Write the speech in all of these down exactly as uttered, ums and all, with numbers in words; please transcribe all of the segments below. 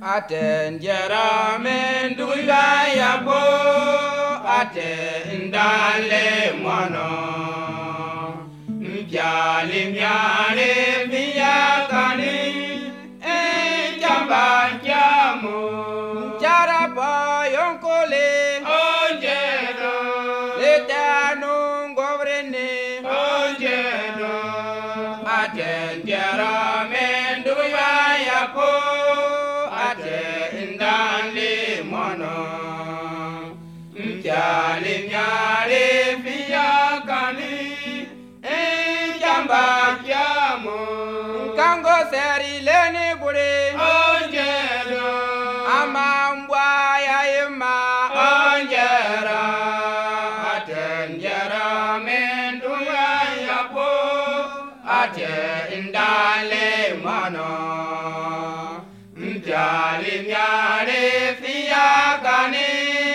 aten jara men duya ya bo aten dale mono mpiali miare via kani e jamba jamo jara ba yonkole onjero le tanu govrene onjero aten jara men duya ya bo Mjali mjali via kani e jamba jamo kango seri leni bure onjero amambwa ya ima onjera atenjera mendu ya yapo ate indale mono mjali mjali via kani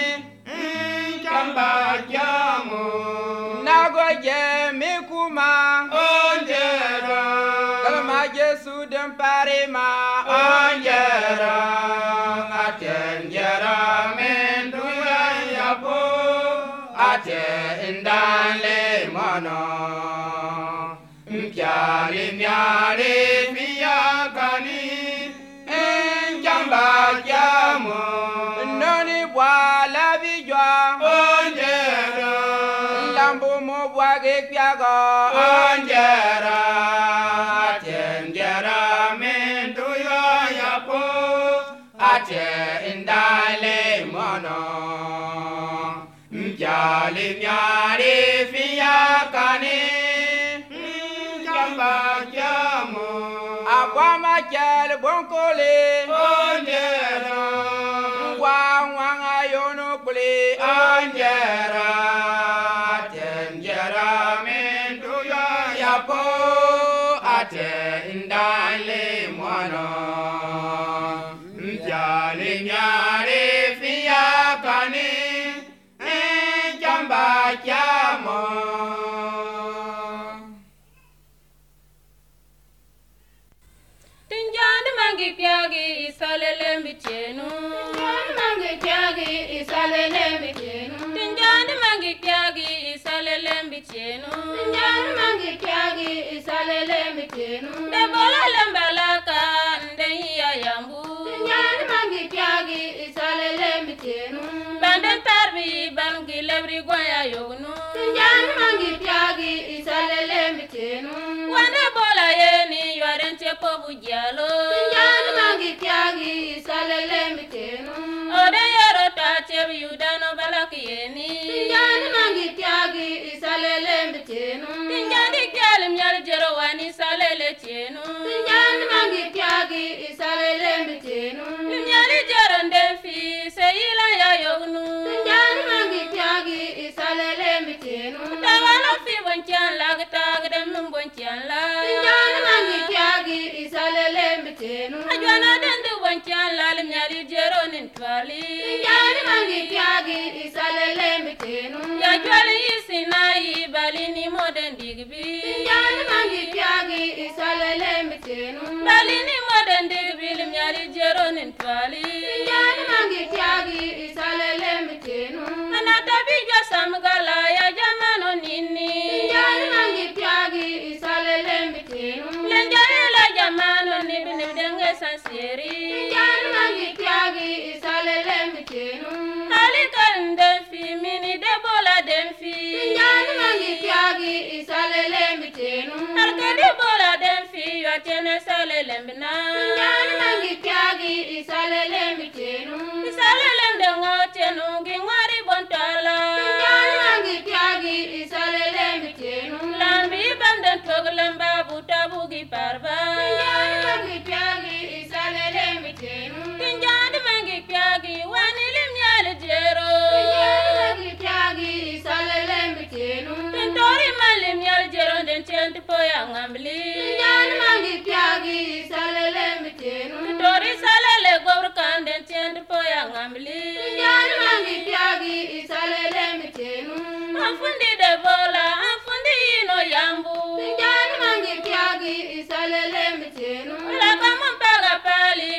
Jamo Nago jemi kuma Onjera Kalma Jesu dem parima Onjera Atenjera mendu ya yapo Ate indale mono Mpiali miari miyakani Enjamba jamo Noni wala bijwa Onjera Lambo mo bwage piago Onjera Atenjera mendu ya yapo Ate indale mono Mjali mjari fiyakani Jamba jamo Akwa machel bonkole Onjera Wanga yono kule Onjera Atenjera mendu ya yapo Ate indale mono Mjali mjari fiyakani Jamba jamo Tinjani mangi piagi isalele mbichenu Tinjani mangi piagi isalele mbichenu Tinjani mangi piagi isalele mbichenu Tinjani mangi piagi isalele mbichenu Debola lembalaka ndeya yambu Tinjani mangi piagi isalele mbichenu Banden tarbi bangi lebri gwaya yognu Tinjani mangi piagi isalele mbichenu Wande bola yeni yaren chepo bujalo Tinjani mangi piagi isalele mbichenu Ode yero tachebi yudano balaki yeni Tinjani mangi piagi isalele mbichenu Tinjani kyali mnyali jero wani isalele chenu Tinjani mangi piagi isalele mbichenu Mnyali jero ndefi seyila ya yognu Tinjani mangi piagi isalele mbichenu Tawala fi bonchian lagtag dem mbonchian la Tinjani mangi piagi isalele mbichenu Ajwana dendu bonchian la mnyali jero nintwali Tinjani mangi piagi isalele mbichenu Ya jwali isinai balini moden digbi Tinjani mangi piagi isalele mbichenu Balini moden digbi mnyali jero nintwali Tinjani mangi piagi isalele mbichenu Anata bijwa samgala ya jamano nini Tinjani mangi piagi isalele mbichenu Lenjayela jamano nibi nibdenge sansiri Tinjani mangi piagi isalele mbichenu Halika ndefi mini debola demfi Tinjani mangi piagi isalele mbichenu Halika debola demfi yatene salele mbina Tinjani mangi piagi isalele mbichenu Isalele mdengotenu ngingwari bontala Tinjani mangi piagi isalele mbichenu Lambi banden toglamba butabugi parba Tinjani mangi piagi isalele mbichenu Tinjani mangi piagi wani limyali jero Tinjani mangi piagi isalele mbichenu Tintori malim yal jero den chenti poya ngambli Tinjani mangi piagi isalele mbichenu Tintori salele gobrkan den chenti poya ngambli Tinjani mangi piagi isalele mbichenu Afundi de bola afundi ino yambu Tinjani mangi piagi isalele mbichenu La kama mpaga pali bito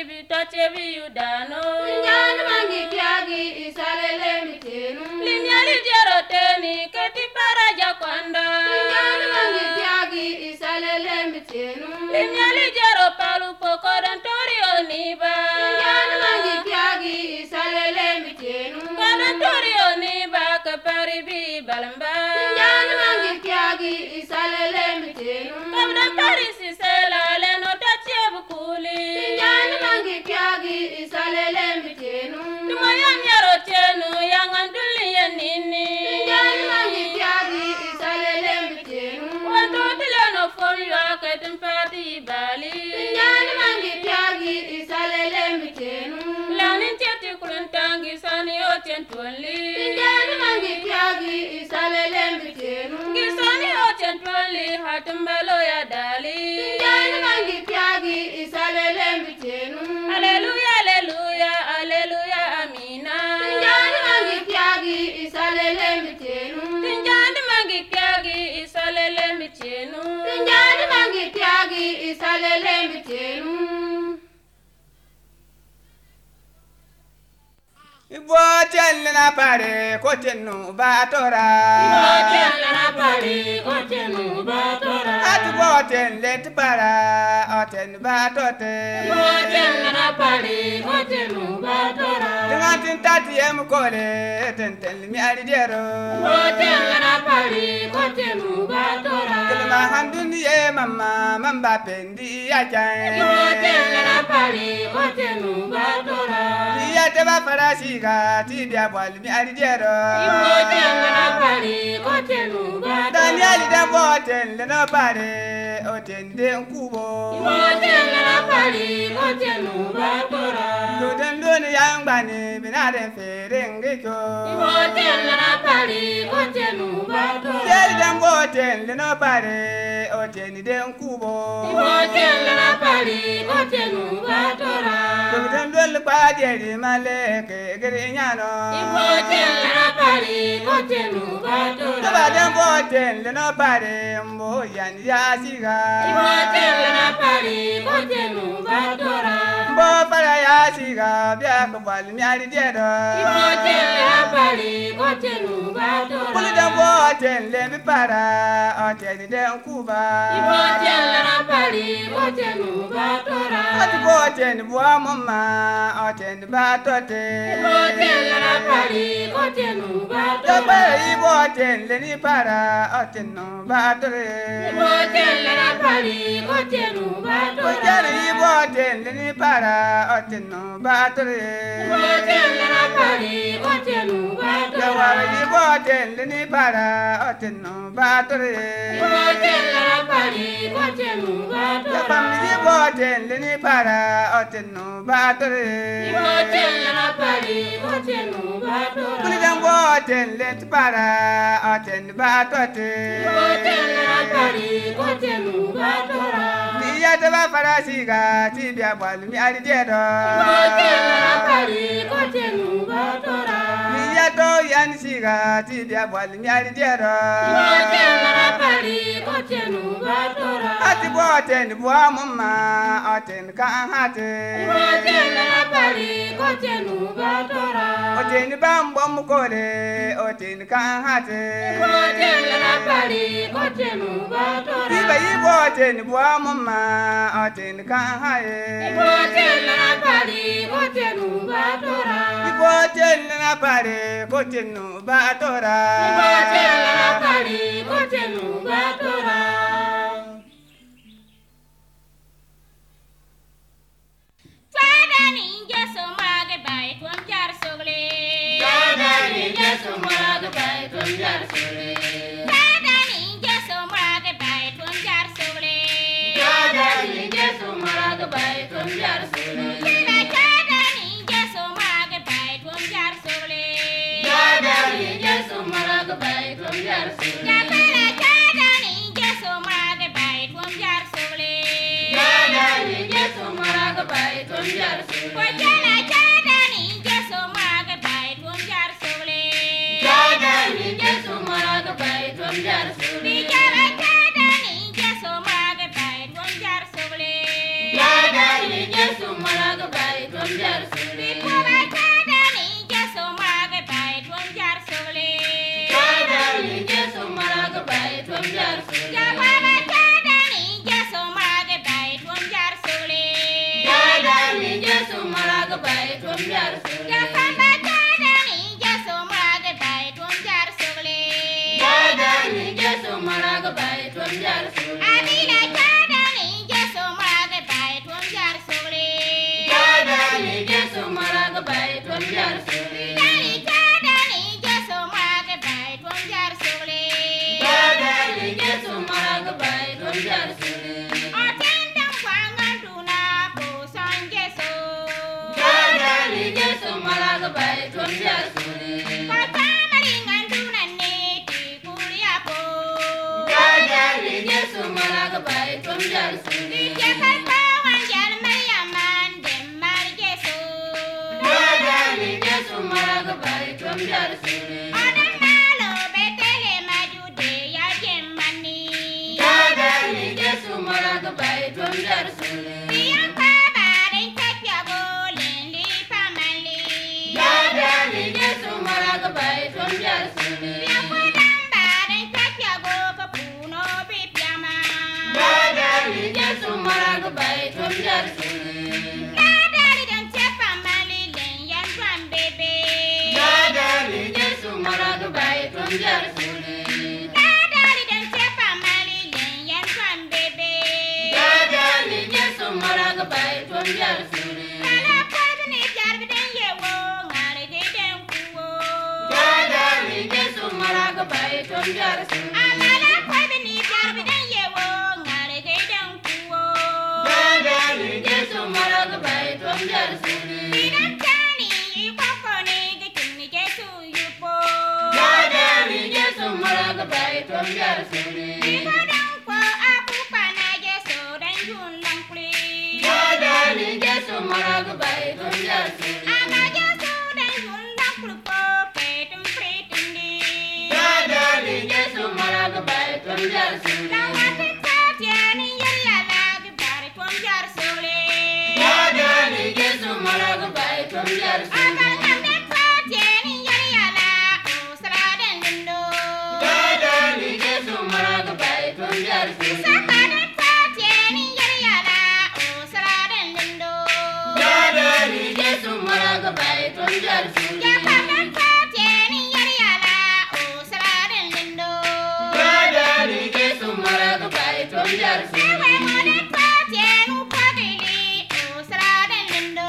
chebi udano. Tinjani mangi tiagi isalele mitenu. Linyali jeroteni keti paraja kwanda. Tinjani mangi tiagi isalele mitenu. Linyali jero palu pokodan tori oniba. Tinjani mangi tiagi isalele mitenu. Kodan tori oniba kapari bi balamba. Tinjani mangi tiagi isalele mitenu. Kabda parisi sela leno tachebu kuli. Tinjani mangi tiagi isalele mitenu. Tumaya nyaro chenu yang anduli yenini. Tinjani mangi tiagi isalele mitenu. Wanto tileno fomyo ketimpati bali. Tinjani mangi tiagi isalele mitenu. Lanin cheti kuluntangi sani o chentwali. Tinjani mangi tiagi isalele mitenu. Gisani o chentwali hatumbalo ya dali. Tinjani mangi tiagi isalele mitenu. Hallelujah, hallelujah, hallelujah, amina. Tinjani mangi tiagi isalele mitenu. Tinjani mangi tiagi isalele michenu. Tinjani mangi tiagi isalele mitenu. Iboten na pare kotenu batora. Iboten na pare kotenu batora. At boten let para oten batote. Iboten na pare kotenu batora. Tingatin tati em kole tenten mi aridero. Iboten na pare kotenu batora. Kelma handuni e mama mamba pendi ajan. Iboten na pare kotenu batora. Iya teba farasi ga ti dia bwal mi aridero. Iboten na pare kotenu batora. Daniel da boten le no pare oten de nkubo. Iboten na pare kotenu batora. Loden loni yang bani binade ferenge ko. Iboten na pare kotenu batora. Del dan boten le no pare oten de nkubo. Iboten na pare kotenu batora. Loden lol pa de maleke gerinyano. Iboten na pare kotenu batora. Toba dan boten le no pare mbo yan yasiga. Iboten na pare kotenu batora. Mbo para yasiga bia ko bal mi aridero. Iboten na pare kotenu batora. Kuli dan boten le mi para oten de nkuba. Iboten na pare kotenu batora. Ati boten bua mama oten batote. Iboten na pare kotenu batora. Toba iboten le ni para oten no batore. Iboten na pare kotenu batora. Ojana iboten le ni para oten no batore. Iboten na pare kotenu batora. Jawara iboten le ni para oten no batore. Iboten na pare kotenu batora. Japam iboten le ni para oten no batore. Iboten na pare kotenu batora. Kuli dan boten le ti para oten batote. Iboten na pare kotenu batora. Iya teba farasi ga ti bia bwal mi aridero. Iboten na pare kotenu batora. Iya to yan siga ti bia bwal mi aridero. Iboten na pare kotenu batora. Ati boten bua mama oten ka hate. Iboten na pare kotenu batora. Oten bambo mukole oten ka hate. Iboten na pare kotenu batora. Tiba iboten bua mama oten ka hae. Iboten na pare kotenu batora. Iboten na pare kotenu batora. Iboten na pare kotenu batora. Fada ninja somage bai tuam jar sogle. Fada ninja somage bai tuam jar sogle. Fada ninja somage bai tuam jar sogle. Fada ninja somage bai tuam jar sogle. Fada ninja somage bai tuam jar sogle. Fada ninja somage bai tuam jar sogle. Japara fada ninja somage bai tuam jar sogle. Fada ninja somage bai tuam jar sogle. Kojala fada ninja somage bai tuam jar sogle. Fada ninja somage bai tuam jar sogle. Dijara fada ninja somage bai tuam jar sogle. Fada ninja somage bai tuam bay tum jar sule. Ya kamba jada ni jesu muraga bay tum jar sule. Jada ni jesu muraga bay tum jar sule. Abila jada ni jesu muraga bay tum jar sule. Jada ni jesu muraga bay tum jar sule. Dali jada ni jesu muraga bay tum jar sule. Jada ni jesu muraga bay tum jar sule. Otendang kwangan duna po son jesu. Jada ni jesu muraga bay tum jar sule. Papa maringan duna ni ti kuliah po. Jada ni jesu muraga bay tum jar sule. Jangan bawa jalan Mariaman demar jesu. Jada ni jesu muraga bay tum jar sule. Orang malu betele maju dia jemani. Jada ni jesu muraga bay tum jar sule. Tiang kabarin kakya boleh lipa mali. Jada ni jesu muraga bay tum jar sule. Tiang pedang barin kakya go ke puno bipiama. Jada ni jesu muraga bay tum jar sule. Kadari dan siapa mali lenyan tuan bebe. Jada ni jesu muraga bay tum jar sule. Kadari dan siapa mali lenyan tuan bebe. Jada ni jesu muraga bay tum jar sule. Kalau kau ni jar beden ye wo ngare geden kuwo. Jada ni jesu muraga bay tum jar sule. Amala kau ni jar beden ye wo ngare geden kuwo. Jada ni jesu muraga bay tum jar sule. Tidak jani koko ni gecung ni jesu yupo. Jada ni jesu muraga bay tum jar sule. Ibadang ko aku pana jesu dan junlang kuli. Jada ni jesu muraga bay tum jar sule. Ama jesu dan junlang kuli ko petum pretum di. Jada ni jesu muraga bay tum jar sule. Lawati kap yani yari alagi bari tum jar sule. Jada ni jesu muraga bay tum jar sule. Abang ngamde kap yani yari ala usra dan lindo. Jada ni jesu muraga bay tum jar sule. Sakade kap yani yari ala usra dan lindo. Jada ni jesu muraga bay tum jar sule. Jakade kap yani yari ala usra dan lindo. Jada ni jesu muraga bay tum jar sule. Ewe ngode kap yani pagili usra dan lindo.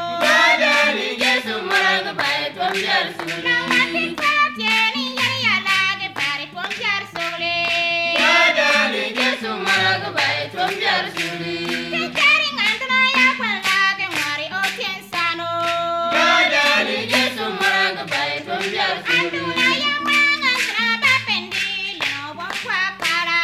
Jada ni jesu muraga bay tum jar sule. Lawati kap yani yari ala ge bari tum jar sule. Jada ni jesu muraga bay tum jar sule. Jaring antuna ya kwala ge ngari o tiensano. Jada ni jesu muraga bay tum jar sule. Antuna ya mangan seraba pendi leno bong kwa kara.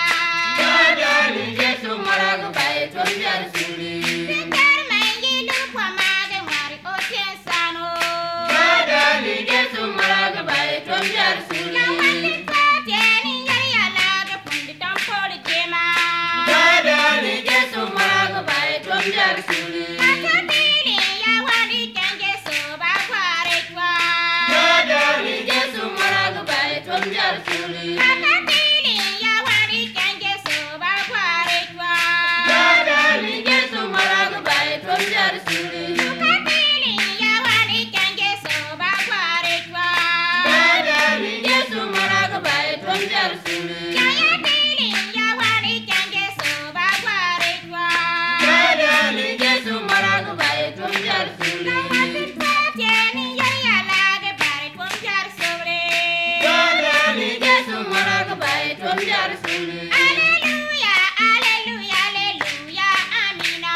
Jada ni jesu muraga bay tum jar sule. Jaring mangi lupa mage ngari o tiensano. Jada ni jesu muraga bay tum jar sule. Lawati kap yani yari ala ge pundi tampoli jema. Jada ni jesu muraga bay tum jar sule. Atapili ya wadi kenge soba kware kwa. Jada ni jesu muraga bay tum jar sule. Atapili ya wadi kenge soba kware kwa. Jada ni jesu muraga bay tum jar sule. Atapili ya wadi kenge soba kware kwa. Jada ni jesu muraga bay tum jar sule. Jaya pili ya wadi kenge soba kware kwa. Jada ni jesu muraga bay tum jar sule. Lawati kap yani yari ala ge bari tum jar sule. Jada ni jesu muraga bay tum jar sule. Alleluia, alleluia, alleluia, amina.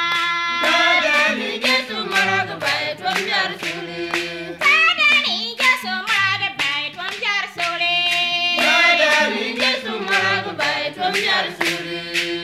Jada ni jesu muraga bay tum jar sule. Kada ni jesu muraga bay tum jar sule. Jada ni jesu muraga bay tum jar sule.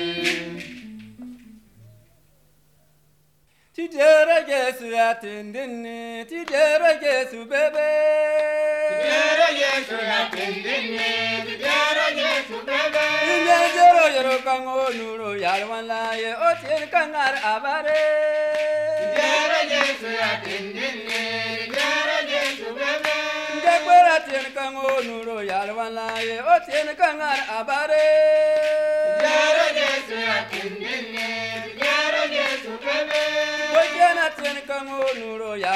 Tidera Yesu atindini, tidera Yesu bebe. Tidera Yesu atindini, tidera Yesu bebe. Inye jero yero kango nuro yalwanla ye otien kangar abare. Tidera Yesu atindini, tidera Yesu bebe. Inje kwera tien kango nuro yalwanla ye otien kangar abare. Tidera Yesu atindini, tidera Yesu bebe. Ojena tien kango nuro yalwanla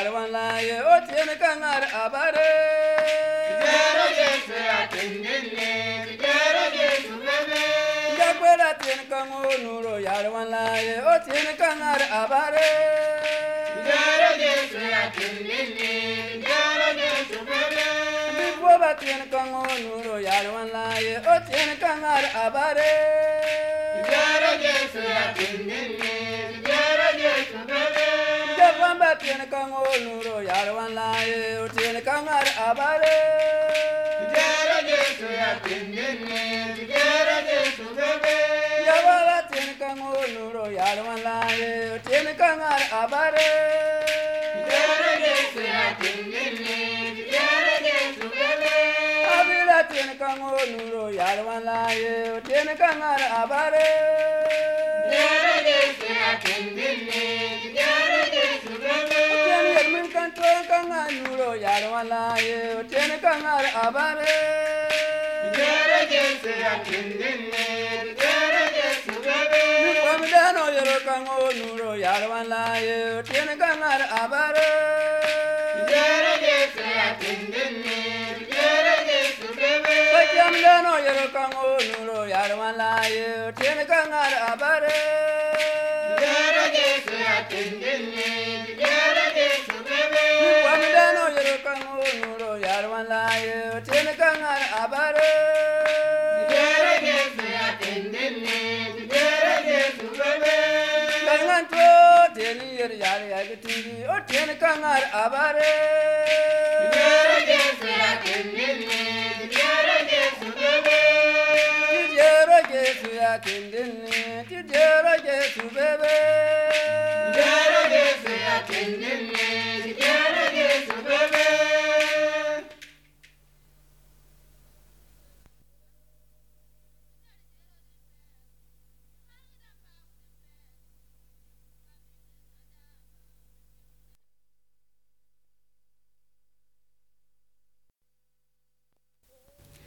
yarwan laye o tien kangar abare Jero Jesu atindele, Jero Jesu bebe. Jakwela tien kango nuro yarwan laye o tien kangar abare Jero Jesu atindele, Jero Jesu bebe. Bifo ba tien kango nuro yarwan laye o tien kangar abare Jero Jesu atindele, Jero Jesu bebe. Jafamba tien kango nuro yarwan laye o tien kangar abare Jero Jesu atindele, Jero Jesu bebe. Jawala tien kango nuro yarwan laye o tien kangar abare Jero Jesu atindele, Jero Jesu bebe. Abira tien kango nuro yarwan laye o tien kangar abare Jero Jesu atindele, Jero Jesu bebe. Tien yermin kanto kangar nuro yarwan laye o tien kangar abare Jero Jesu atindele, Jero Jesu bebe. Kwamdano yero kango nuro yarwan laye o tien kangar abare Jero Jesu atindele, Jero Jesu bebe. Kwamdano yero kango nuro yarwan laye o tien kangar abare Jero Jesu atindele, Jero Jesu bebe. Kwamdano yero kango nuro yarwan laye o tien kangar abare Jero Jesu atindele, Jero Jesu bebe. Kanganto teni yer yar yagtingi o tien kangar abare Jero Jesu atindele, Jero Jesu bebe. Tidero Jesu ya kindini, tidero Jesu bebe